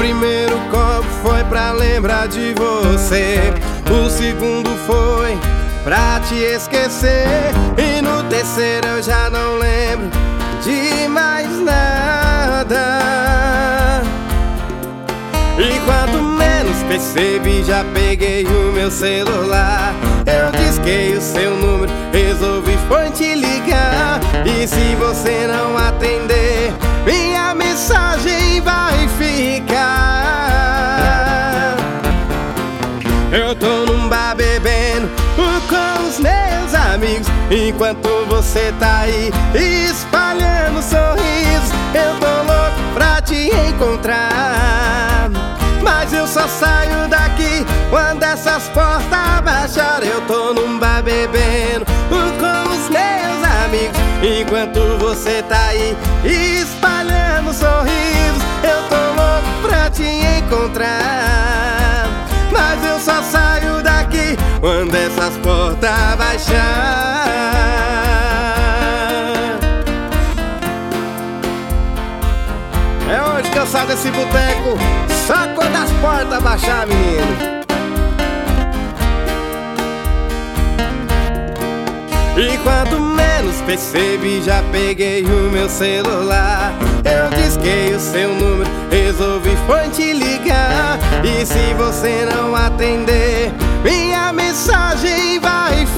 primeiro copo foi pra lembrar de você, o segundo foi pra te esquecer, e no terceiro eu já não lembro de mais nada. E quanto menos percebi, já peguei o meu celular. Eu disquei o seu número, resolvi foi te ligar. E se você não atender, minha mensagem vai ficar. Eu tô num bar bebendo com os meus amigos, enquanto você tá aí espalhando sorrisos. Eu tô louco pra te encontrar, mas eu só saio daqui quando essas portas baixarem. Eu tô num bar bebendo com os meus amigos, enquanto você tá aí espalhando sorrisos. Eu tô louco pra te encontrar, mas eu só saio daqui quando essas portas baixar. É hoje que eu saio desse boteco, só quando as portas baixar, menino. E quanto menos percebi, já peguei o meu celular. Eu disquei o seu número, resolvi foi te ligar. E se você não atender, minha mensagem vai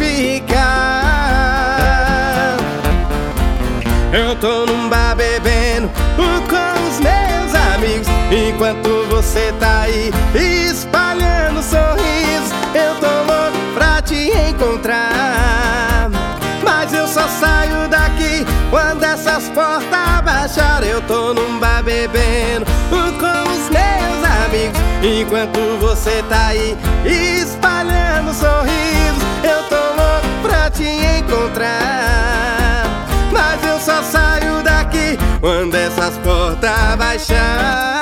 ficar. Eu tô num bar bebendo com os meus amigos, enquanto você tá aí espalhando sorrisos. Eu tô louco pra te encontrar, mas eu só saio daqui quando essas portas baixarem. Eu tô num bar bebendo com os meus amigos, enquanto você tá aí espalhando sorrisos. Eu tô louco pra te encontrar, mas eu só saio daqui quando essas portas baixar.